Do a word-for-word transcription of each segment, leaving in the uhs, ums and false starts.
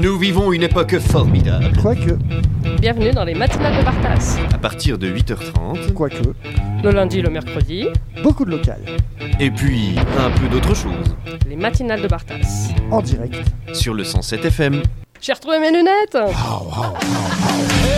Nous vivons une époque formidable. Quoique. Bienvenue dans les matinales de Bartas. À partir de huit heures trente. Quoique. Le lundi et le mercredi. Beaucoup de local. Et puis, un peu d'autre chose. Les matinales de Bartas. En direct. Sur le cent sept F M. J'ai retrouvé mes lunettes. Oh, oh, oh, oh.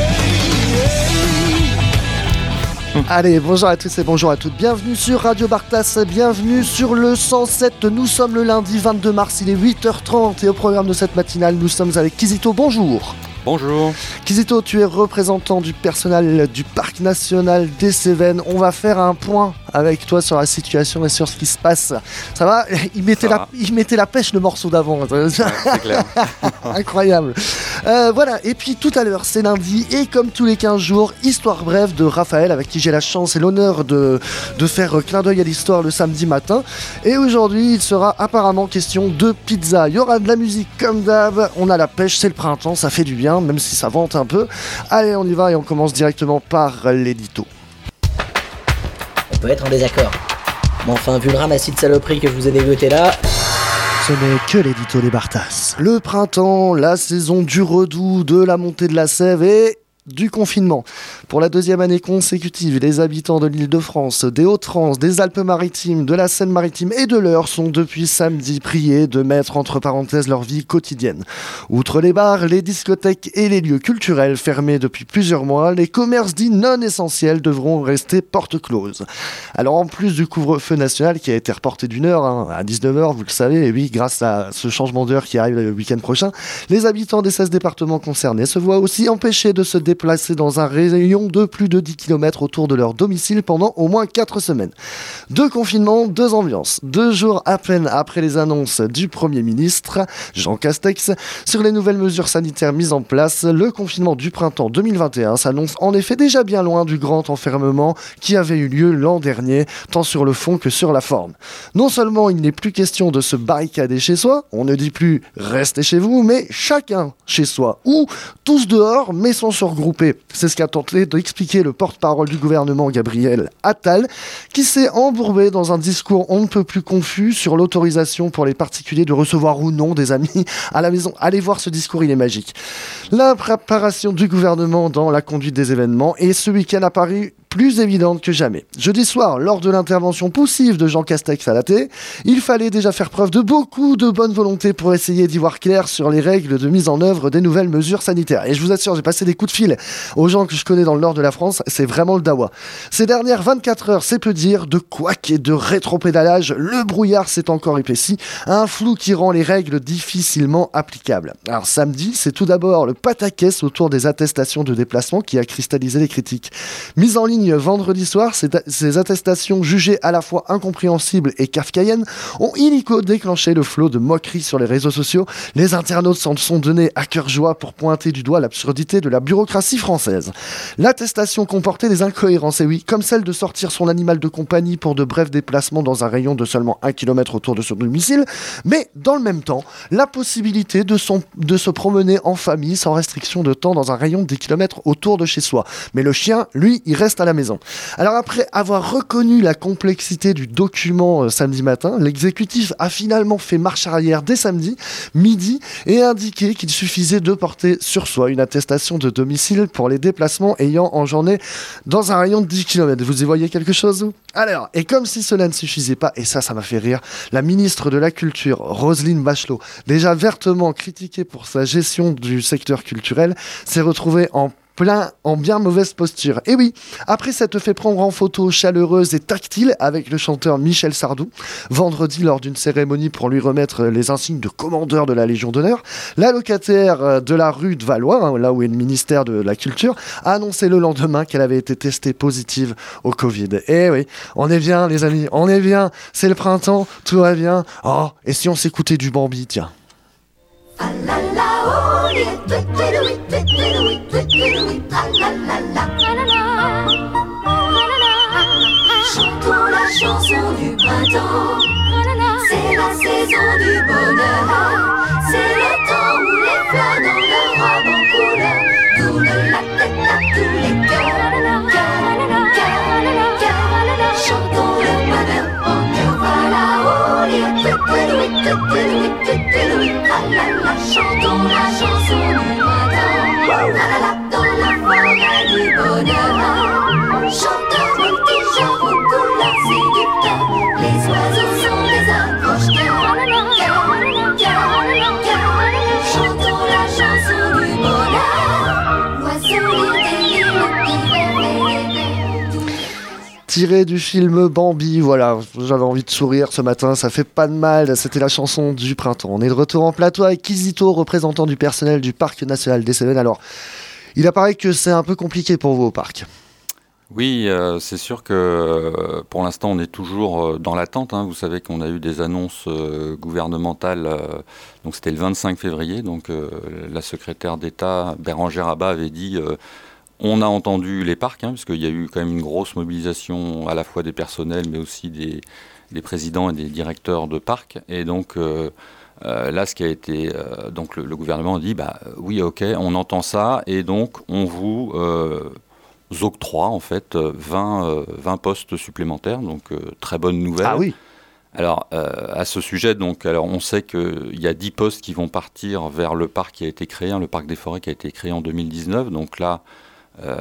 Allez, bonjour à tous et bonjour à toutes. Bienvenue sur Radio Bartas, bienvenue sur le cent sept. Nous sommes le lundi vingt-deux mars, il est huit heures trente et au programme de cette matinale, nous sommes avec Kizito. Bonjour. Bonjour. Kizito, tu es représentant du personnel du Parc National des Cévennes. On va faire un point avec toi sur la situation et sur ce qui se passe. Ça va ? Il mettait, Ça la, va. il mettait la pêche le morceau d'avant. Ouais, c'est clair. Incroyable. Euh, voilà, et puis tout à l'heure, c'est lundi, et comme tous les quinze jours, histoire brève de Raphaël, avec qui j'ai la chance et l'honneur de, de faire clin d'œil à l'histoire le samedi matin. Et aujourd'hui, il sera apparemment question de pizza. Il y aura de la musique comme d'hab, on a la pêche, c'est le printemps, ça fait du bien, même si ça vente un peu. Allez, on y va et on commence directement par l'édito. On peut être en désaccord. Mais enfin, vu le ramassis de saloperies que je vous ai dégoté là... Ce n'est que l'édito des Bartas. Le printemps, la saison du redout, de la montée de la Sève et du confinement. Pour la deuxième année consécutive, les habitants de l'Île-de-France, des Hauts-de-France, des Alpes-Maritimes, de la Seine-Maritime et de l'Eure sont depuis samedi priés de mettre entre parenthèses leur vie quotidienne. Outre les bars, les discothèques et les lieux culturels fermés depuis plusieurs mois, les commerces dits non essentiels devront rester porte close. Alors en plus du couvre-feu national qui a été reporté d'une heure hein, à dix-neuf heures, vous le savez, et oui, grâce à ce changement d'heure qui arrive le week-end prochain, les habitants des seize départements concernés se voient aussi empêchés de se déplacer dans un rayon de plus de dix kilomètres autour de leur domicile pendant au moins quatre semaines. Deux confinements, deux ambiances. Deux jours à peine après les annonces du Premier ministre, Jean Castex, sur les nouvelles mesures sanitaires mises en place, le confinement du printemps deux mille vingt et un s'annonce en effet déjà bien loin du grand enfermement qui avait eu lieu l'an dernier, tant sur le fond que sur la forme. Non seulement il n'est plus question de se barricader chez soi, on ne dit plus « restez chez vous », mais chacun chez soi, ou tous dehors mais sans se regrouper. C'est ce qu'a tenté d'expliquer le porte-parole du gouvernement Gabriel Attal, qui s'est embourbé dans un discours on ne peut plus confus sur l'autorisation pour les particuliers de recevoir ou non des amis à la maison. Allez voir ce discours, il est magique. La préparation du gouvernement dans la conduite des événements est ce week-end à Paris plus évidente que jamais. Jeudi soir, lors de l'intervention poussive de Jean Castex à la télé, il fallait déjà faire preuve de beaucoup de bonne volonté pour essayer d'y voir clair sur les règles de mise en œuvre des nouvelles mesures sanitaires. Et je vous assure, j'ai passé des coups de fil aux gens que je connais dans le nord de la France, c'est vraiment le dawa. Ces dernières vingt-quatre heures, c'est peu dire, de couac et de rétropédalage, le brouillard s'est encore épaissi, un flou qui rend les règles difficilement applicables. Alors samedi, c'est tout d'abord le pataquès autour des attestations de déplacement qui a cristallisé les critiques. Mise en ligne vendredi soir, ces attestations jugées à la fois incompréhensibles et kafkaïennes ont illico déclenché le flot de moqueries sur les réseaux sociaux. Les internautes s'en sont donnés à cœur joie pour pointer du doigt l'absurdité de la bureaucratie française. L'attestation comportait des incohérences, et oui, comme celle de sortir son animal de compagnie pour de brefs déplacements dans un rayon de seulement un kilomètre autour de son domicile, mais dans le même temps, la possibilité de, son, de se promener en famille sans restriction de temps dans un rayon de dix kilomètres autour de chez soi. Mais le chien, lui, il reste à la maison. Alors après avoir reconnu la complexité du document euh, samedi matin, l'exécutif a finalement fait marche arrière dès samedi, midi, et indiqué qu'il suffisait de porter sur soi une attestation de domicile pour les déplacements ayant engendré dans un rayon de dix kilomètres. Vous y voyez quelque chose ? Alors, et comme si cela ne suffisait pas, et ça, ça m'a fait rire, la ministre de la Culture, Roselyne Bachelot, déjà vertement critiquée pour sa gestion du secteur culturel, s'est retrouvée en plein en bien mauvaise posture. Et oui, après s'être fait prendre en photo chaleureuse et tactile avec le chanteur Michel Sardou, vendredi lors d'une cérémonie pour lui remettre les insignes de commandeur de la Légion d'honneur, la locataire de la rue de Valois, hein, là où est le ministère de la Culture, a annoncé le lendemain qu'elle avait été testée positive au Covid. Et oui, on est bien les amis, on est bien, c'est le printemps, tout va bien. Oh, et si on s'écoutait du Bambi, tiens. Ah la la, oh, les tweet-tweet-oui, tweet-tweet-oui, tweet-tweet-oui, ah la la la, ah la la, ah la la. Chantons la chanson du printemps, c'est la saison du bonheur, c'est le temps où les fleurs dans leur robe en couleur tournent la tête à tous les cœurs, cœur, cœur, cœur. Chantons le bonheur en cœur, voilà, oh, les tweet-tweet-oui, tweet-tweet-oui, tweet-tweet-oui, ah la la. Chantons la chanson tiré du film Bambi, voilà, j'avais envie de sourire ce matin, ça fait pas de mal, c'était la chanson du printemps. On est de retour en plateau avec Kizito, représentant du personnel du Parc National des Cévennes. Alors, il apparaît que c'est un peu compliqué pour vous au parc. Oui, euh, c'est sûr que euh, pour l'instant on est toujours euh, dans l'attente, hein. Vous savez qu'on a eu des annonces euh, gouvernementales, euh, donc c'était le vingt-cinq février, donc euh, la secrétaire d'État Bérangère Abba avait dit euh, on a entendu les parcs, hein, parce qu'il y a eu quand même une grosse mobilisation à la fois des personnels mais aussi des, des présidents et des directeurs de parcs, et donc euh, euh, là ce qui a été, euh, donc le, le gouvernement a dit bah oui ok on entend ça et donc on vous euh, octroie en fait vingt, euh, vingt postes supplémentaires, donc euh, très bonne nouvelle. Ah oui. Alors euh, à ce sujet, donc alors on sait qu'il y a dix postes qui vont partir vers le parc qui a été créé, hein, le parc des forêts qui a été créé en deux mille dix-neuf, donc là euh,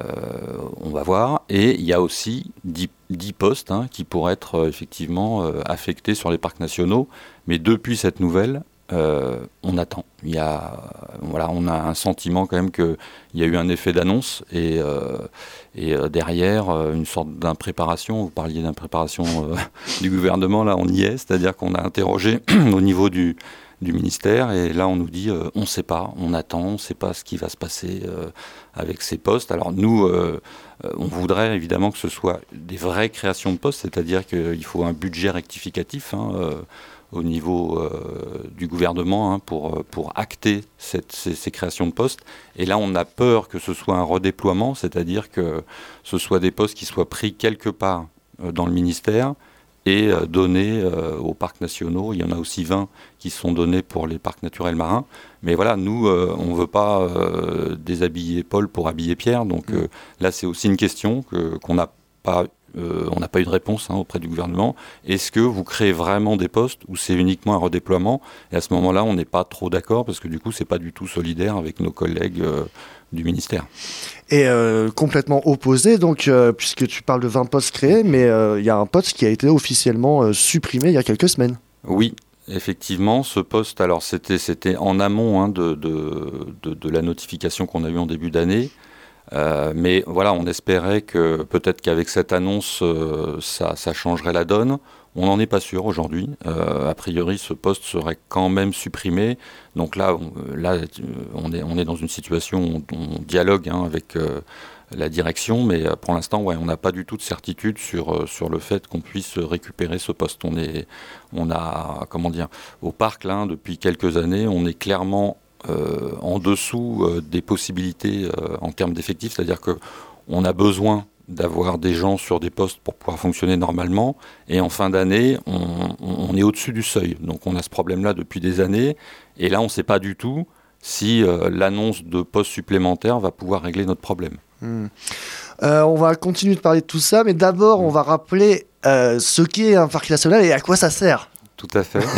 on va voir, et il y a aussi dix, dix postes hein, qui pourraient être euh, effectivement euh, affectés sur les parcs nationaux, mais depuis cette nouvelle, Euh, on attend. Il y a, voilà, on a un sentiment quand même qu'il y a eu un effet d'annonce et, euh, et euh, derrière euh, une sorte d'impréparation. Vous parliez d'impréparation euh, du gouvernement, là on y est, c'est-à-dire qu'on a interrogé au niveau du, du ministère et là on nous dit euh, on ne sait pas, on attend, on ne sait pas ce qui va se passer euh, avec ces postes. Alors nous, euh, on voudrait évidemment que ce soit des vraies créations de postes, c'est-à-dire qu'il faut un budget rectificatif, hein, euh, au niveau euh, du gouvernement hein, pour, pour acter cette, ces, ces créations de postes. Et là, on a peur que ce soit un redéploiement, c'est-à-dire que ce soit des postes qui soient pris quelque part euh, dans le ministère et euh, donnés euh, aux parcs nationaux. Il y en a aussi vingt qui sont donnés pour les parcs naturels marins. Mais voilà, nous, euh, on ne veut pas euh, déshabiller Paul pour habiller Pierre. Donc euh, là, c'est aussi une question que, qu'on n'a pas Euh, on n'a pas eu de réponse hein, auprès du gouvernement. Est-ce que vous créez vraiment des postes ou c'est uniquement un redéploiement? Et à ce moment-là, on n'est pas trop d'accord parce que du coup, c'est pas du tout solidaire avec nos collègues euh, du ministère. Et euh, complètement opposé, donc, euh, puisque tu parles de vingt postes créés, mais il euh, y a un poste qui a été officiellement euh, supprimé il y a quelques semaines. Oui. Effectivement, ce poste, alors c'était, c'était en amont hein, de, de, de, de la notification qu'on a eue en début d'année. Euh, mais voilà, on espérait que peut-être qu'avec cette annonce, euh, ça, ça changerait la donne. On n'en est pas sûr aujourd'hui. Euh, a priori, ce poste serait quand même supprimé. Donc là, on, là, on est, on est dans une situation où on, on dialogue hein, avec euh, la direction, mais pour l'instant, ouais, on n'a pas du tout de certitude sur, sur le fait qu'on puisse récupérer ce poste. On est, on a, comment dire, au parc là, depuis quelques années, on est clairement Euh, en dessous euh, des possibilités euh, en termes d'effectifs, c'est-à-dire qu'on a besoin d'avoir des gens sur des postes pour pouvoir fonctionner normalement, et en fin d'année, on, on est au-dessus du seuil. Donc on a ce problème-là depuis des années, et là on ne sait pas du tout si euh, l'annonce de postes supplémentaires va pouvoir régler notre problème. Mmh. Euh, on va continuer de parler de tout ça, mais d'abord mmh. on va rappeler euh, ce qu'est un parc national et à quoi ça sert. Tout à fait.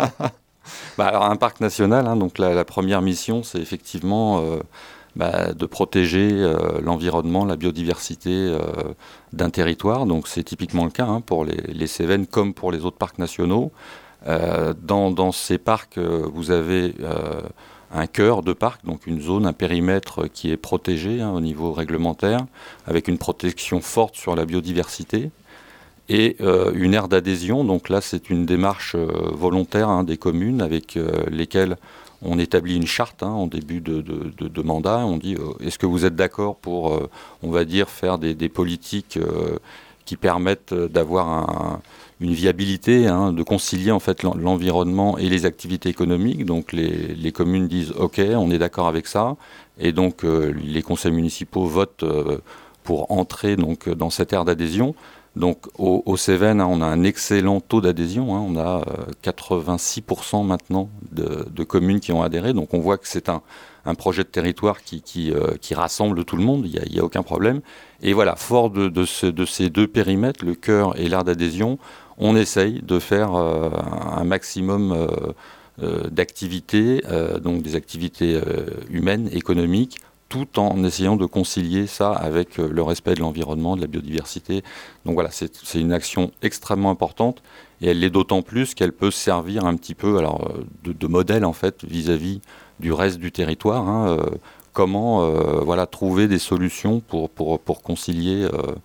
Bah alors un parc national, hein, donc la, la première mission, c'est effectivement euh, bah, de protéger euh, l'environnement, la biodiversité euh, d'un territoire. Donc c'est typiquement le cas hein, pour les, les Cévennes comme pour les autres parcs nationaux. Euh, dans, dans ces parcs, euh, vous avez euh, un cœur de parc, donc une zone, un périmètre qui est protégé hein, au niveau réglementaire, avec une protection forte sur la biodiversité. Et euh, une aire d'adhésion, donc là c'est une démarche euh, volontaire hein, des communes avec euh, lesquelles on établit une charte hein, en début de, de, de, de mandat. On dit euh, est-ce que vous êtes d'accord pour, euh, on va dire, faire des, des politiques euh, qui permettent d'avoir un, une viabilité, hein, de concilier en fait l'environnement et les activités économiques. Donc les, les communes disent ok, on est d'accord avec ça, et donc euh, les conseils municipaux votent euh, pour entrer donc dans cette aire d'adhésion. Donc au, au Cévennes, hein, on a un excellent taux d'adhésion, hein, on a euh, quatre-vingt-six pour cent maintenant de, de communes qui ont adhéré, donc on voit que c'est un, un projet de territoire qui, qui, euh, qui rassemble tout le monde, il n'y a, a aucun problème. Et voilà, fort de, de, ce, de ces deux périmètres, le cœur et l'aire d'adhésion, on essaye de faire euh, un maximum euh, euh, d'activités, euh, donc des activités euh, humaines, économiques, tout en essayant de concilier ça avec le respect de l'environnement, de la biodiversité. Donc voilà, c'est, c'est une action extrêmement importante, et elle l'est d'autant plus qu'elle peut servir un petit peu alors, de, de modèle en fait, vis-à-vis du reste du territoire. Hein, euh, comment euh, voilà, trouver des solutions pour, pour, pour concilier euh,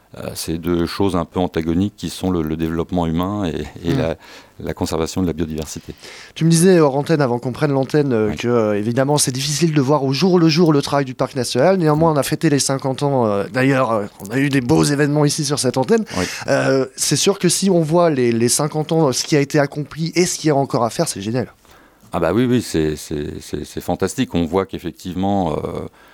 euh, ces deux choses un peu antagoniques qui sont le, le développement humain et, et mmh. la, la conservation de la biodiversité. Tu me disais hors antenne, avant qu'on prenne l'antenne, euh, oui. que euh, évidemment c'est difficile de voir au jour le jour le travail du Parc national. Néanmoins, on a fêté les cinquante ans. Euh, d'ailleurs, euh, on a eu des beaux événements ici sur cette antenne. Oui. Euh, c'est sûr que si on voit les, les cinquante ans, ce qui a été accompli et ce qu'il y a encore à faire, c'est génial. Ah bah oui, oui, c'est, c'est, c'est, c'est fantastique. On voit qu'effectivement, euh,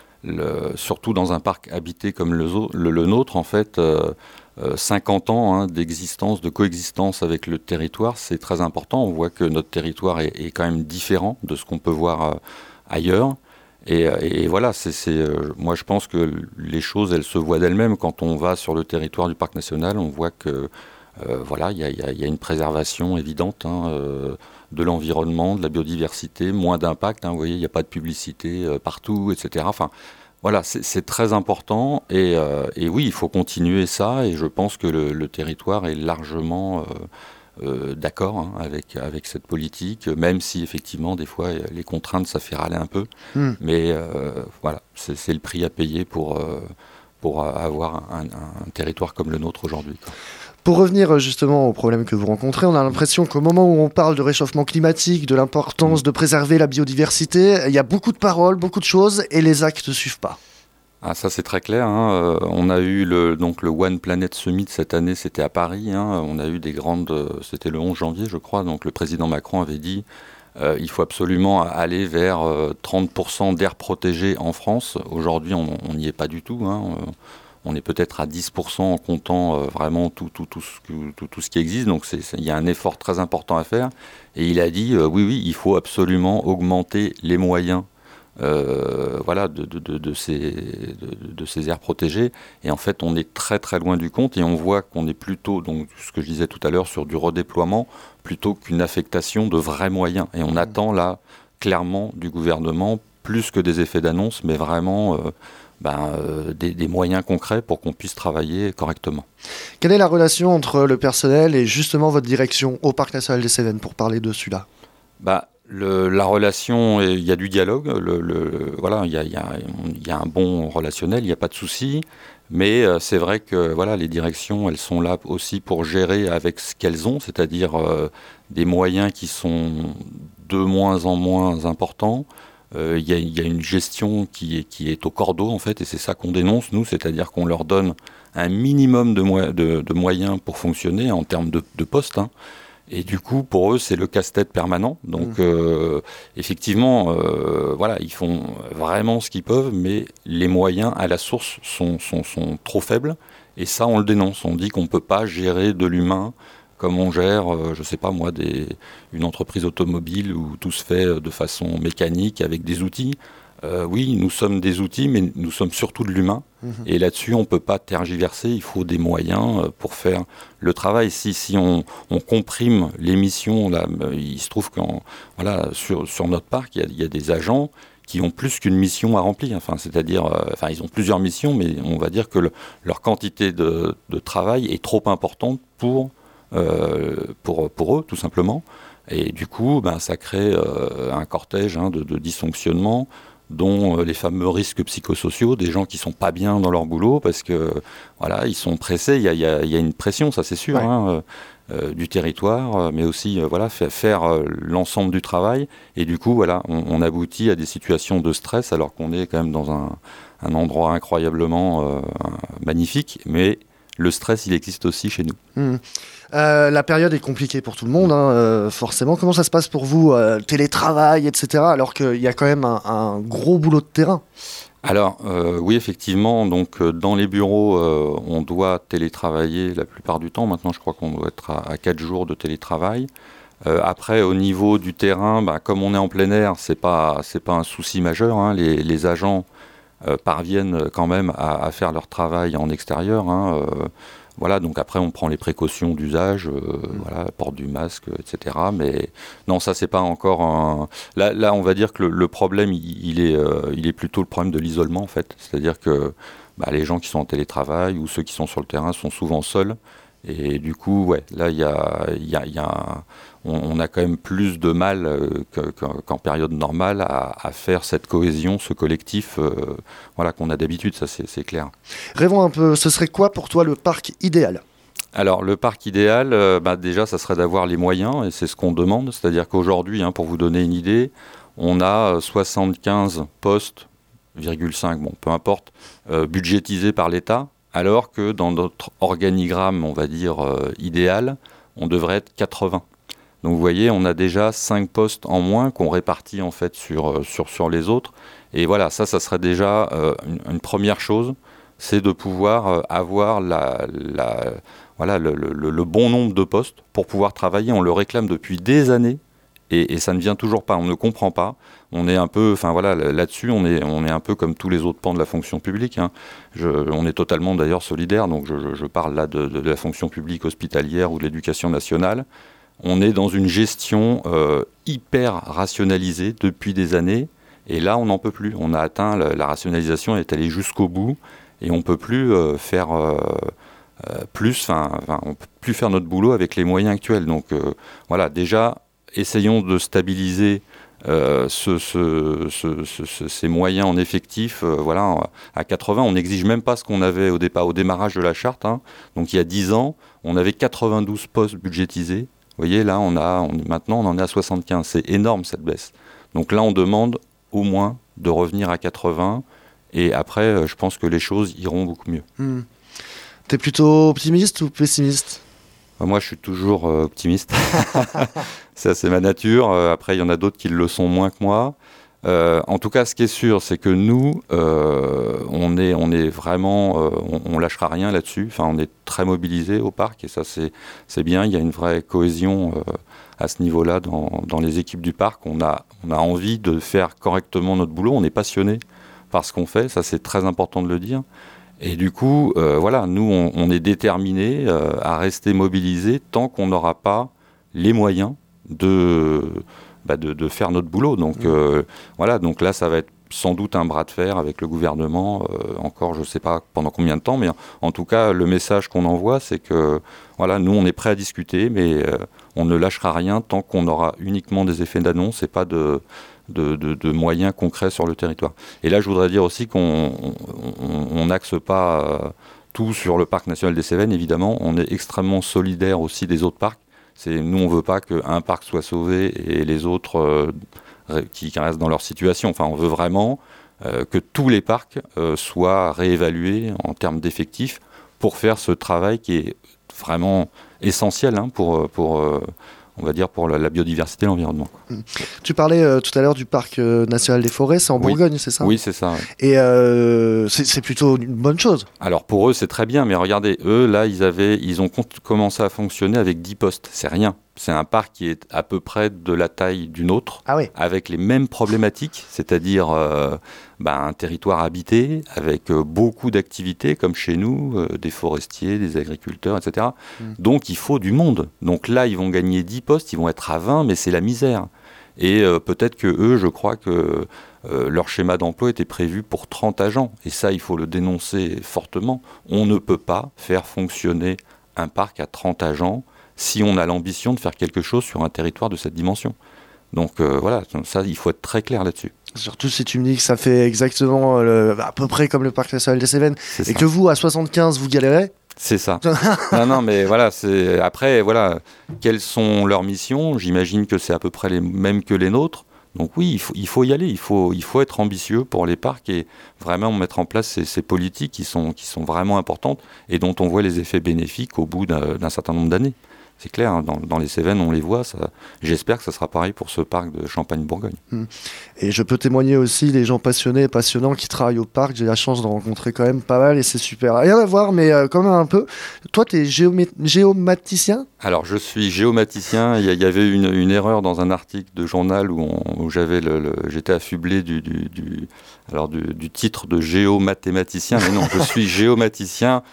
le, surtout dans un parc habité comme le, le, le nôtre, en fait, euh, euh, cinquante ans hein, d'existence, de coexistence avec le territoire, c'est très important. On voit que notre territoire est, est quand même différent de ce qu'on peut voir euh, ailleurs. Et, et, et voilà, c'est, c'est, euh, moi je pense que les choses, elles se voient d'elles-mêmes. Quand on va sur le territoire du parc national, on voit que euh, voilà, il y a, y a, y a une préservation évidente hein, euh, de l'environnement, de la biodiversité, moins d'impact. Hein, vous voyez, il n'y a pas de publicité euh, partout, et cetera. Enfin, voilà, c'est, c'est très important. Et, euh, et oui, il faut continuer ça. Et je pense que le, le territoire est largement euh, euh, d'accord hein, avec, avec cette politique, même si effectivement, des fois, les contraintes, ça fait râler un peu. Mmh. Mais euh, voilà, c'est, c'est le prix à payer pour, euh, pour avoir un, un, un territoire comme le nôtre aujourd'hui, quoi. Pour revenir justement aux problèmes que vous rencontrez, on a l'impression qu'au moment où on parle de réchauffement climatique, de l'importance de préserver la biodiversité, il y a beaucoup de paroles, beaucoup de choses, et les actes ne suivent pas. Ah, ça c'est très clair. Hein. Euh, on a eu le, donc, le One Planet Summit cette année, c'était à Paris. Hein. On a eu des grandes... C'était le onze janvier, je crois. Donc le président Macron avait dit euh, il faut absolument aller vers euh, trente pour cent d'aires protégées en France. Aujourd'hui, on n'y est pas du tout. Hein. Euh, On est peut-être à dix pour cent en comptant euh, vraiment tout, tout, tout, ce que, tout, tout ce qui existe. Donc il y a un effort très important à faire. Et il a dit, euh, oui, oui, il faut absolument augmenter les moyens euh, voilà, de, de, de, de, ces, de, de ces aires protégées. Et en fait, on est très, très loin du compte. Et on voit qu'on est plutôt, donc, ce que je disais tout à l'heure, sur du redéploiement, plutôt qu'une affectation de vrais moyens. Et on mmh. attend là, clairement, du gouvernement, plus que des effets d'annonce, mais vraiment... Euh, Ben, euh, des, des moyens concrets pour qu'on puisse travailler correctement. Quelle est la relation entre le personnel et justement votre direction au Parc national des Cévennes, pour parler de celui-là ? bah, le, La relation, il y a du dialogue, le, le, voilà, il y a, y a, y a un bon relationnel, il n'y a pas de souci, mais euh, c'est vrai que voilà, les directions, elles sont là aussi pour gérer avec ce qu'elles ont, c'est-à-dire euh, des moyens qui sont de moins en moins importants. Il euh, y, y a une gestion qui est, qui est au cordeau, en fait, et c'est ça qu'on dénonce, nous, c'est-à-dire qu'on leur donne un minimum de, mo- de, de moyens pour fonctionner en termes de, de postes, hein. Et du coup, pour eux, c'est le casse-tête permanent. Donc, mmh. euh, effectivement, euh, voilà, ils font vraiment ce qu'ils peuvent, mais les moyens à la source sont, sont, sont trop faibles, et ça, on le dénonce. On dit qu'on ne peut pas gérer de l'humain comme on gère, euh, je ne sais pas moi, des, une entreprise automobile où tout se fait de façon mécanique avec des outils. Euh, oui, nous sommes des outils, mais nous sommes surtout de l'humain. Mmh. Et là-dessus, on ne peut pas tergiverser. Il faut des moyens pour faire le travail. Si, si on, on comprime les missions, là, il se trouve qu'en, voilà, sur, sur notre parc, il y a, il y a des agents qui ont plus qu'une mission à remplir. Enfin, c'est-à-dire, euh, enfin, ils ont plusieurs missions, mais on va dire que le, leur quantité de, de travail est trop importante pour... Euh, pour, pour eux, tout simplement. Et du coup, ben, ça crée euh, un cortège hein, de, de dysfonctionnements, dont euh, les fameux risques psychosociaux, des gens qui ne sont pas bien dans leur boulot, parce que voilà, ils sont pressés, il y a, y a, y a une pression, ça c'est sûr, ouais. hein, euh, du territoire, mais aussi euh, voilà, faire, faire euh, l'ensemble du travail. Et du coup, voilà, on, on aboutit à des situations de stress, alors qu'on est quand même dans un, un endroit incroyablement euh, magnifique, mais le stress, il existe aussi chez nous. Mmh. Euh, la période est compliquée pour tout le monde, hein, euh, forcément. Comment ça se passe pour vous, euh, télétravail, et cetera, alors qu'il y a quand même un, un gros boulot de terrain ? Alors, euh, oui, effectivement, donc, euh, dans les bureaux, euh, on doit télétravailler la plupart du temps. Maintenant, je crois qu'on doit être à, à quatre jours de télétravail. Euh, après, au niveau du terrain, bah, comme on est en plein air, c'est pas, c'est pas un souci majeur. Hein. Les, les agents euh, parviennent quand même à, à faire leur travail en extérieur. Hein. Euh, voilà, donc après, on prend les précautions d'usage, euh, mmh. voilà, porte du masque, et cetera. Mais non, ça, c'est pas encore un... Là, là on va dire que le, le problème, il, il, est, euh, il est plutôt le problème de l'isolement, en fait. C'est-à-dire que bah, les gens qui sont en télétravail ou ceux qui sont sur le terrain sont souvent seuls. Et du coup, ouais, là, il y a, y a, y a un, on, on a quand même plus de mal euh, que, que, qu'en période normale à, à faire cette cohésion, ce collectif euh, voilà, qu'on a d'habitude, ça c'est, c'est clair. Rêvons un peu, ce serait quoi pour toi le parc idéal ? Alors, le parc idéal, euh, bah, déjà, ça serait d'avoir les moyens, et c'est ce qu'on demande. C'est-à-dire qu'aujourd'hui, hein, pour vous donner une idée, on a soixante-quinze postes, virgule cinq, bon, peu importe, euh, budgétisés par l'État, alors que dans notre organigramme, on va dire, euh, idéal, on devrait être quatre-vingts. Donc vous voyez, on a déjà cinq postes en moins qu'on répartit en fait sur, sur, sur les autres. Et voilà, ça, ça serait déjà euh, une, une première chose, c'est de pouvoir euh, avoir la, la, voilà, le, le, le bon nombre de postes pour pouvoir travailler. On le réclame depuis des années. Et, et ça ne vient toujours pas, on ne comprend pas. On est un peu, enfin voilà, là-dessus, on est, on est un peu comme tous les autres pans de la fonction publique. Hein. Je, on est totalement d'ailleurs solidaire, donc je, je, je parle là de, de, de la fonction publique hospitalière ou de l'éducation nationale. On est dans une gestion euh, hyper rationalisée depuis des années, et là, on n'en peut plus. On a atteint, la, la rationalisation est allée jusqu'au bout, et on ne peut plus euh, faire euh, euh, plus, enfin, on ne peut plus faire notre boulot avec les moyens actuels. Donc euh, voilà, déjà, essayons de stabiliser euh, ce, ce, ce, ce, ces moyens en effectif. Euh, voilà, à quatre-vingts, on n'exige même pas ce qu'on avait au départ, au démarrage de la charte. Hein. Donc il y a dix ans, on avait quatre-vingt-douze postes budgétisés. Vous voyez, là, on a, on, maintenant, on en est à soixante-quinze. C'est énorme, cette baisse. Donc là, on demande au moins de revenir à quatre-vingts. Et après, je pense que les choses iront beaucoup mieux. Mmh. T'es plutôt optimiste ou pessimiste ? Moi, je suis toujours euh, optimiste. Ça, c'est ma nature. Euh, après, il y en a d'autres qui le sont moins que moi. Euh, en tout cas, ce qui est sûr, c'est que nous, euh, on, est, on est vraiment... Euh, on ne lâchera rien là-dessus. Enfin, on est très mobilisés au parc. Et ça, c'est, c'est bien. Il y a une vraie cohésion euh, à ce niveau-là dans, dans les équipes du parc. On a, on a envie de faire correctement notre boulot. On est passionné par ce qu'on fait. Ça, c'est très important de le dire. Et du coup, euh, voilà, nous, on, on est déterminés euh, à rester mobilisés tant qu'on n'aura pas les moyens de, bah de, de faire notre boulot. Donc, euh, voilà, donc là, ça va être sans doute un bras de fer avec le gouvernement, euh, encore, je ne sais pas pendant combien de temps, mais en, en tout cas, le message qu'on envoie, c'est que, voilà, nous, on est prêts à discuter, mais euh, on ne lâchera rien tant qu'on aura uniquement des effets d'annonce et pas de... De, de, de moyens concrets sur le territoire. Et là, je voudrais dire aussi qu'on on n'axe pas euh, tout sur le parc national des Cévennes, évidemment. On est extrêmement solidaire aussi des autres parcs. C'est, nous, on ne veut pas qu'un parc soit sauvé et les autres euh, qui, qui restent dans leur situation. Enfin, on veut vraiment euh, que tous les parcs euh, soient réévalués en termes d'effectifs pour faire ce travail qui est vraiment essentiel hein, pour... pour euh, on va dire pour la, la biodiversité et l'environnement. Mmh. Tu parlais euh, tout à l'heure du parc euh, national des forêts, c'est en oui. Bourgogne, c'est ça ? Oui, c'est ça. Ouais. Et euh, c'est, c'est plutôt une bonne chose. Alors pour eux, c'est très bien, mais regardez, eux, là, ils, avaient, ils ont commencé à fonctionner avec dix postes. C'est rien. C'est un parc qui est à peu près de la taille d'une autre, ah oui. avec les mêmes problématiques, c'est-à-dire euh, bah, un territoire habité, avec euh, beaucoup d'activités, comme chez nous, euh, des forestiers, des agriculteurs, et cetera. Mm. Donc il faut du monde. Donc là, ils vont gagner dix postes, ils vont être à vingt, mais c'est la misère. Et euh, peut-être que eux, je crois que euh, leur schéma d'emploi était prévu pour trente agents. Et ça, il faut le dénoncer fortement. On ne peut pas faire fonctionner un parc à trente agents si on a l'ambition de faire quelque chose sur un territoire de cette dimension. Donc euh, voilà, ça, il faut être très clair là-dessus. Surtout si tu me dis que ça fait exactement le, à peu près comme le parc national des Cévennes, c'est et ça. Que vous, à soixante-quinze, vous galérez. C'est ça. non, non, mais voilà, c'est... après, voilà, quelles sont leurs missions ? J'imagine que c'est à peu près les mêmes que les nôtres. Donc oui, il faut, il faut y aller, il faut, il faut être ambitieux pour les parcs et vraiment mettre en place ces, ces politiques qui sont, qui sont vraiment importantes et dont on voit les effets bénéfiques au bout d'un, d'un certain nombre d'années. C'est clair, hein, dans, dans les Cévennes, on les voit. Ça, j'espère que ça sera pareil pour ce parc de Champagne-Bourgogne. Et je peux témoigner aussi, les gens passionnés et passionnants qui travaillent au parc, j'ai la chance d'en rencontrer quand même pas mal et c'est super. Rien à voir, mais euh, quand même un peu. Toi, tu es géomé- géomaticien ? Alors, je suis géomaticien. Il y, y avait une, une erreur dans un article de journal où, on, où j'avais le, le, j'étais affublé du, du, du, alors du, du titre de géomathématicien. Mais non, je suis géomaticien.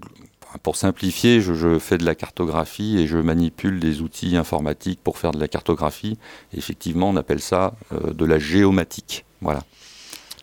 Pour simplifier, je, je fais de la cartographie et je manipule des outils informatiques pour faire de la cartographie. Et effectivement, on appelle ça euh, de la géomatique. Voilà.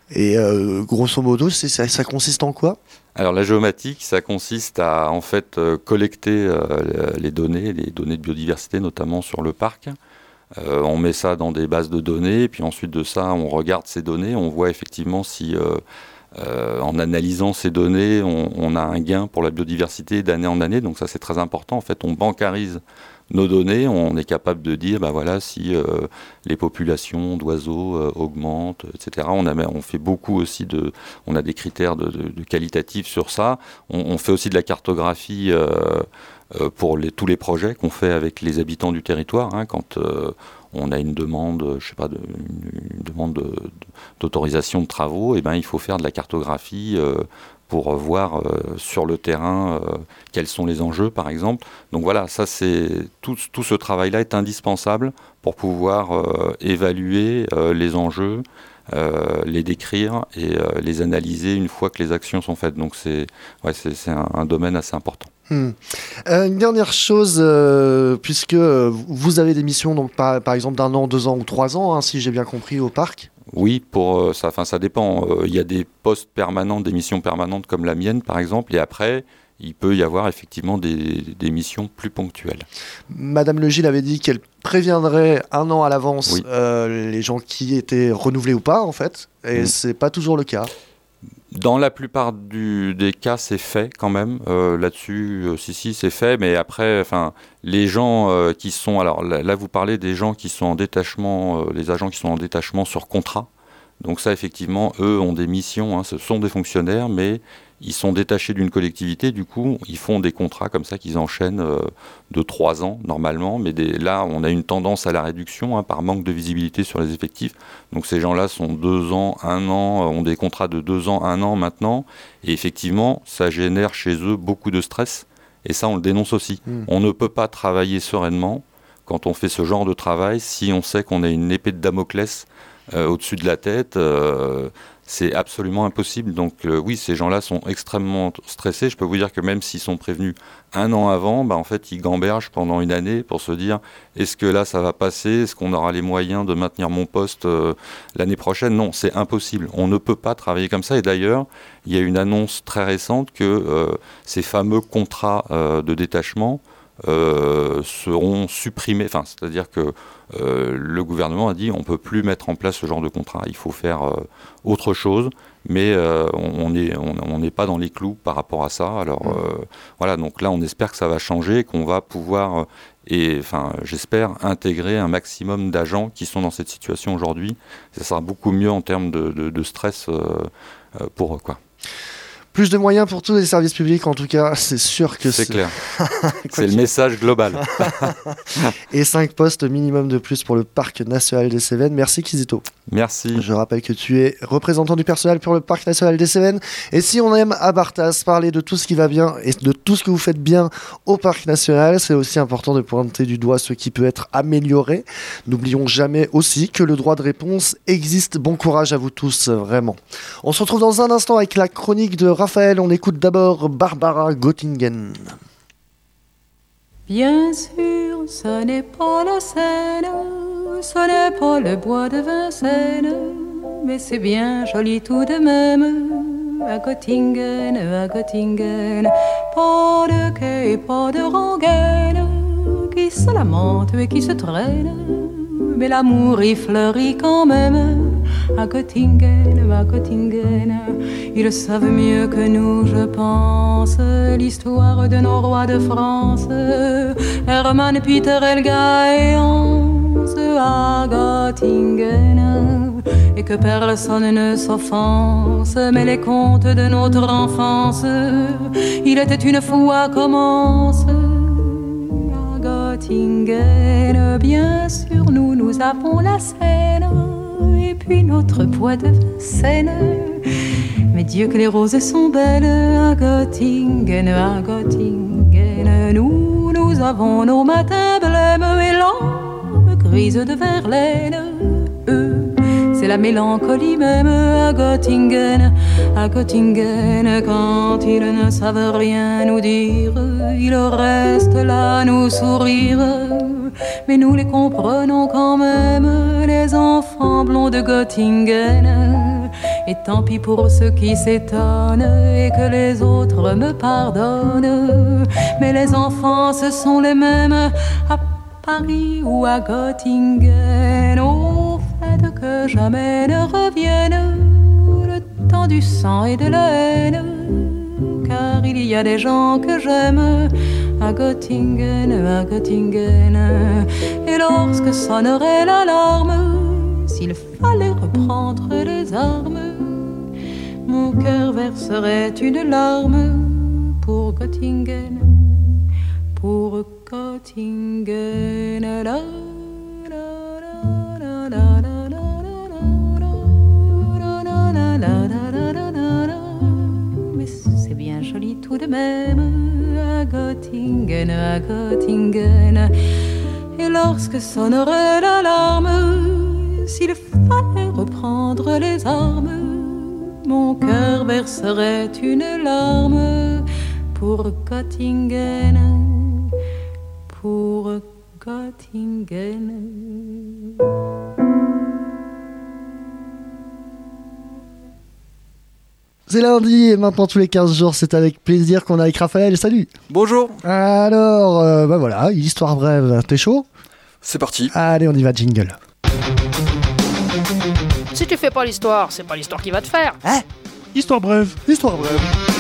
Et euh, grosso modo, c'est, ça, ça consiste en quoi ? Alors la géomatique, ça consiste à en fait euh, collecter euh, les données, les données de biodiversité notamment sur le parc. Euh, on met ça dans des bases de données, et puis ensuite de ça, on regarde ces données, on voit effectivement si, euh, euh, en analysant ces données, on, on a un gain pour la biodiversité d'année en année. Donc ça, c'est très important. En fait, on bancarise nos données, on est capable de dire, bah voilà, si euh, les populations d'oiseaux euh, augmentent, et cetera. On, a, on fait beaucoup aussi de, on a des critères de, de, de qualitatifs sur ça. On, on fait aussi de la cartographie euh, euh, pour les, tous les projets qu'on fait avec les habitants du territoire. Hein, quand euh, on a une demande, je sais pas, de, une, une demande de, de, d'autorisation de travaux, et ben il faut faire de la cartographie. Euh, pour voir euh, sur le terrain euh, quels sont les enjeux, par exemple. Donc voilà, ça c'est tout, tout ce travail-là est indispensable pour pouvoir euh, évaluer euh, les enjeux, euh, les décrire et euh, les analyser une fois que les actions sont faites. Donc c'est, ouais, c'est, c'est un, un domaine assez important. Hmm. Euh, une dernière chose, euh, puisque vous avez des missions, donc par, par exemple d'un an, deux ans ou trois ans, hein, si j'ai bien compris, au parc. Oui, pour euh, ça, enfin ça dépend. Il euh, y a des postes permanents, des missions permanentes comme la mienne, par exemple, et après, il peut y avoir effectivement des, des missions plus ponctuelles. Madame Le Gil avait dit qu'elle préviendrait un an à l'avance oui. euh, les gens qui étaient renouvelés ou pas, en fait, et mmh. c'est pas toujours le cas. Dans la plupart du, des cas, c'est fait quand même. Euh, là-dessus, euh, si, si, c'est fait. Mais après, enfin, les gens euh, qui sont... Alors là, là, vous parlez des gens qui sont en détachement, euh, les agents qui sont en détachement sur contrat. Donc ça, effectivement, eux ont des missions. Hein, ce sont des fonctionnaires, mais ils sont détachés d'une collectivité. Du coup, ils font des contrats comme ça qu'ils enchaînent euh, de trois ans, normalement. Mais des, là, on a une tendance à la réduction hein, par manque de visibilité sur les effectifs. Donc ces gens-là sont deux ans, un an, ont des contrats de deux ans, un an maintenant. Et effectivement, ça génère chez eux beaucoup de stress. Et ça, on le dénonce aussi. Mmh. On ne peut pas travailler sereinement quand on fait ce genre de travail si on sait qu'on a une épée de Damoclès euh, au-dessus de la tête. Euh, c'est absolument impossible. Donc euh, oui, ces gens-là sont extrêmement stressés. Je peux vous dire que même s'ils sont prévenus un an avant, bah, en fait, ils gambergent pendant une année pour se dire est-ce que là, ça va passer ? Est-ce qu'on aura les moyens de maintenir mon poste euh, l'année prochaine ? Non, c'est impossible. On ne peut pas travailler comme ça. Et d'ailleurs, il y a une annonce très récente que euh, ces fameux contrats euh, de détachement Euh, seront supprimés, enfin, c'est-à-dire que euh, le gouvernement a dit on ne peut plus mettre en place ce genre de contrat, il faut faire euh, autre chose, mais euh, on n'est on, on n'est pas dans les clous par rapport à ça. Alors euh, voilà, donc là on espère que ça va changer, qu'on va pouvoir, euh, et enfin j'espère, intégrer un maximum d'agents qui sont dans cette situation aujourd'hui. Ça sera beaucoup mieux en termes de, de, de stress euh, euh, pour eux, quoi. Plus de moyens pour tous les services publics, en tout cas, c'est sûr que c'est... C'est clair. C'est le message global. Et cinq postes minimum de plus pour le Parc National des Cévennes. Merci Kizito. Merci. Je rappelle que tu es représentant du personnel pour le Parc National des Cévennes. Et si on aime à Barthas parler de tout ce qui va bien et de tout ce que vous faites bien au Parc National, c'est aussi important de pointer du doigt ce qui peut être amélioré. N'oublions jamais aussi que le droit de réponse existe. Bon courage à vous tous, vraiment. On se retrouve dans un instant avec la chronique de Raphaël. On écoute d'abord Barbara Göttingen. Bien sûr, ce n'est pas la Seine, ce n'est pas le bois de Vincennes, mais c'est bien joli tout de même, à Göttingen, à Göttingen. Pas de quai et pas de rengaine, qui se lamentent et qui se traînent, mais l'amour y fleurit quand même, à Göttingen, à Göttingen. Ils savent mieux que nous, je pense, l'histoire de nos rois de France, Hermann, Peter, Helga et Hans, à Göttingen. Et que personne ne s'offense, mais les contes de notre enfance, il était une fois commence, à Göttingen. Bien sûr, nous, nous avons la Seine, et puis notre bois de Vincennes. Mais Dieu que les roses sont belles à Göttingen, à Göttingen. Nous, nous avons nos matins blêmes et l'âme grise de Verlaine. Eux, c'est la mélancolie même à Göttingen, à Göttingen. Quand ils ne savent rien nous dire, ils restent là à nous sourire. Mais nous les comprenons quand même, les enfants blonds de Göttingen. Et tant pis pour ceux qui s'étonnent et que les autres me pardonnent. Mais les enfants, ce sont les mêmes à Paris ou à Göttingen. Au fait que jamais ne revienne le temps du sang et de la haine. Car il y a des gens que j'aime à Göttingen, à Göttingen. Et lorsque sonnerait l'alarme, s'il fallait reprendre les armes, mon cœur verserait une larme pour Göttingen, pour Göttingen. La, la, la, la, la, la, la. Joli tout de même à Göttingen, à Göttingen. Et lorsque sonnerait l'alarme, s'il fallait reprendre les armes, mon cœur verserait une larme pour Göttingen, pour Göttingen. C'est lundi et maintenant tous les quinze jours, c'est avec plaisir qu'on est avec Raphaël. Salut. Bonjour. Alors, euh, bah voilà, histoire brève, t'es chaud ? C'est parti. Allez, on y va, jingle. Si tu fais pas l'histoire, c'est pas l'histoire qui va te faire. Hein ? Histoire brève, histoire brève.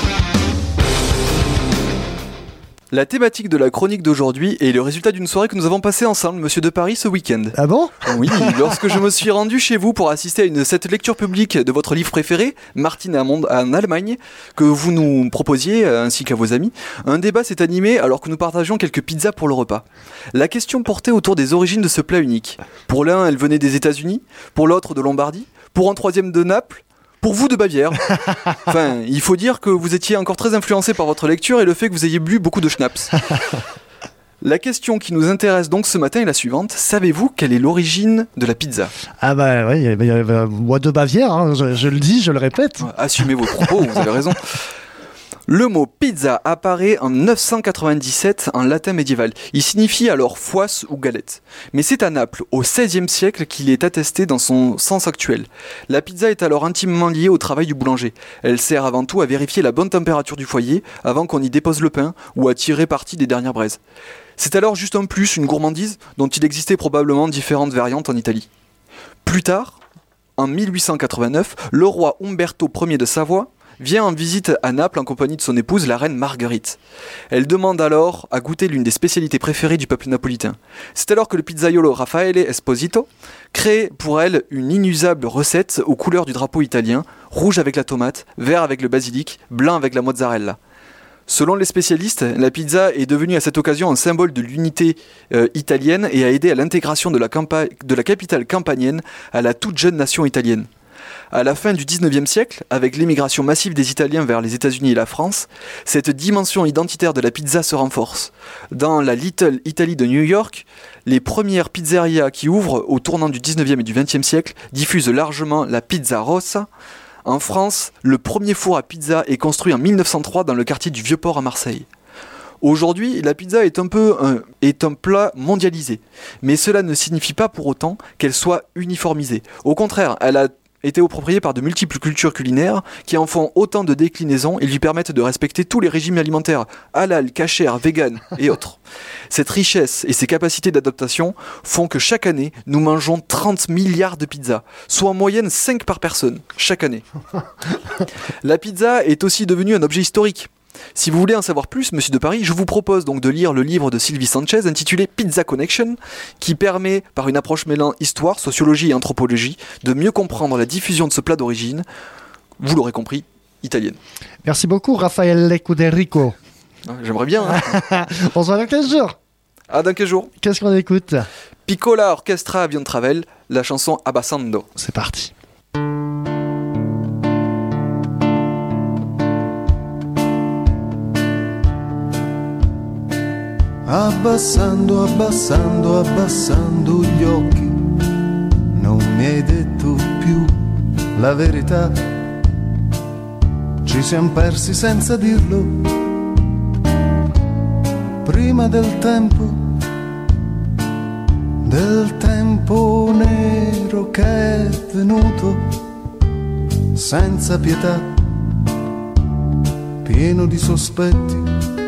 La thématique de la chronique d'aujourd'hui est le résultat d'une soirée que nous avons passée ensemble, Monsieur de Paris, ce week-end. Ah bon ? Oui, lorsque je me suis rendu chez vous pour assister à une, cette lecture publique de votre livre préféré, Martine Amond en Allemagne, que vous nous proposiez, ainsi qu'à vos amis, un débat s'est animé alors que nous partagions quelques pizzas pour le repas. La question portait autour des origines de ce plat unique. Pour l'un, elle venait des États-Unis, pour l'autre de Lombardie, pour un troisième de Naples, pour vous de Bavière. Enfin, il faut dire que vous étiez encore très influencé par votre lecture et le fait que vous ayez bu beaucoup de schnapps. La question qui nous intéresse donc ce matin est la suivante. Savez-vous quelle est l'origine de la pizza ? Ah bah oui, moi de Bavière, hein, je, je le dis, je le répète. Assumez vos propos, vous avez raison. Le mot pizza apparaît en neuf cent quatre-vingt-dix-sept en latin médiéval. Il signifie alors foisse ou galette. Mais c'est à Naples, au seizième siècle, qu'il est attesté dans son sens actuel. La pizza est alors intimement liée au travail du boulanger. Elle sert avant tout à vérifier la bonne température du foyer avant qu'on y dépose le pain ou à tirer parti des dernières braises. C'est alors juste un plus, une gourmandise, dont il existait probablement différentes variantes en Italie. Plus tard, en mille huit cent quatre-vingt-neuf, le roi Umberto Ier de Savoie vient en visite à Naples en compagnie de son épouse, la reine Marguerite. Elle demande alors à goûter l'une des spécialités préférées du peuple napolitain. C'est alors que le pizzaiolo Raffaele Esposito crée pour elle une inusable recette aux couleurs du drapeau italien, rouge avec la tomate, vert avec le basilic, blanc avec la mozzarella. Selon les spécialistes, la pizza est devenue à cette occasion un symbole de l'unité euh, italienne et a aidé à l'intégration de la, campa- de la capitale campanienne à la toute jeune nation italienne. À la fin du dix-neuvième siècle, avec l'émigration massive des Italiens vers les États-Unis et la France, cette dimension identitaire de la pizza se renforce. Dans la Little Italy de New York, les premières pizzerias qui ouvrent au tournant du dix-neuvième et du vingtième siècle diffusent largement la pizza rossa. En France, le premier four à pizza est construit en mille neuf cent trois dans le quartier du Vieux-Port à Marseille. Aujourd'hui, la pizza est un peu un, est un plat mondialisé, mais cela ne signifie pas pour autant qu'elle soit uniformisée. Au contraire, elle a été appropriée par de multiples cultures culinaires qui en font autant de déclinaisons et lui permettent de respecter tous les régimes alimentaires halal, kasher, vegan et autres. Cette richesse et ses capacités d'adaptation font que chaque année, nous mangeons trente milliards de pizzas, soit en moyenne cinq par personne, chaque année. La pizza est aussi devenue un objet historique. Si vous voulez en savoir plus, Monsieur de Paris, je vous propose donc de lire le livre de Sylvie Sanchez intitulé Pizza Connection, qui permet, par une approche mêlant histoire, sociologie et anthropologie, de mieux comprendre la diffusion de ce plat d'origine, vous l'aurez compris, italienne. Merci beaucoup, Raphaël Cuderico. J'aimerais bien. Hein. On se voit dans quinze jours. Ah, dans quinze jours. Qu'est-ce qu'on écoute ? Piccola Orchestra Avion Travel, la chanson Abbassando. C'est parti. Abbassando, abbassando, abbassando gli occhi, non mi hai detto più la verità. Ci siamo persi senza dirlo, prima del tempo, del tempo nero che è venuto. senza pietà, pieno di sospetti,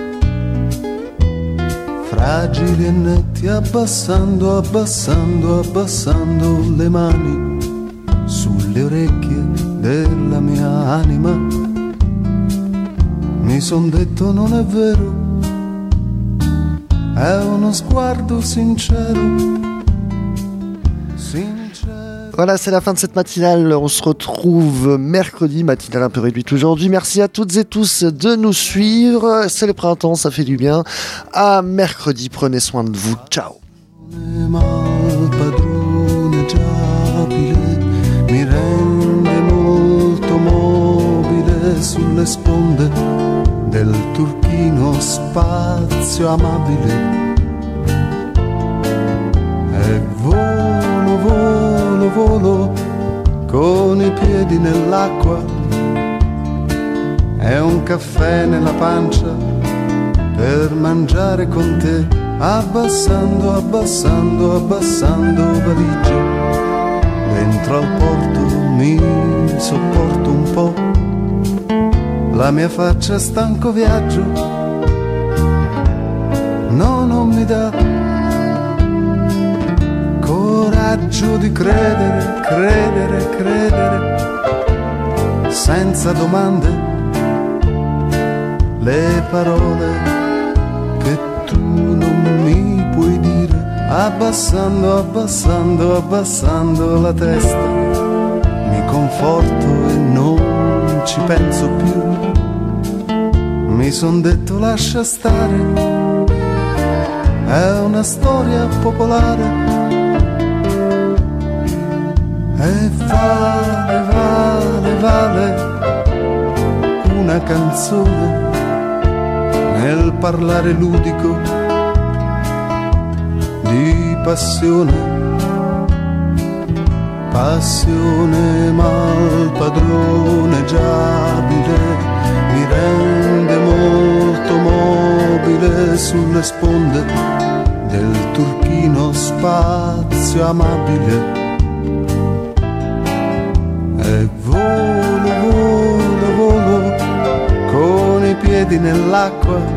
fragili e netti, abbassando, abbassando, abbassando le mani sulle orecchie della mia anima. Mi son detto non è vero, è uno sguardo sincero. Voilà, c'est la fin de cette matinale. On se retrouve mercredi, matinale un peu réduite aujourd'hui. Merci à toutes et tous de nous suivre. C'est le printemps, ça fait du bien. À mercredi, prenez soin de vous. Ciao. Mi rende molto mobile sulle sponde del turchino spazio amabile. E volo, volo, volo con i piedi nell'acqua. È un caffè nella pancia per mangiare con te, abbassando, abbassando, abbassando valigie. Dentro al porto mi sopporto un po', la mia faccia è stanco viaggio, no, non mi dà coraggio di credere, credere, credere, senza domande, le parole che tu non mi puoi dire. Abbassando, abbassando, abbassando la testa, mi conforto e non ci penso più. Mi son detto lascia stare, è una storia popolare. E vale, vale, vale una canzone nel parlare ludico di passione, passione mal padroneggiabile, mi rende molto mobile sulle sponde del turchino spazio amabile. E volo, volo, volo con i piedi nell'acqua.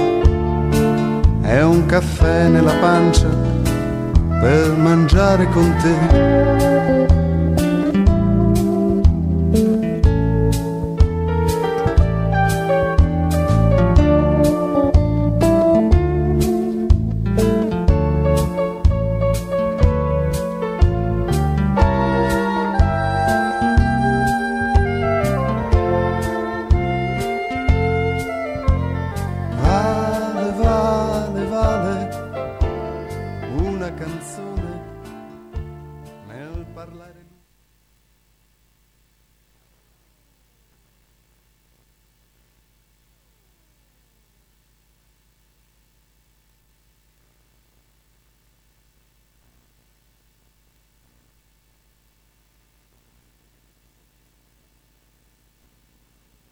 È un caffè nella pancia per mangiare con te. Una canzone nel parlare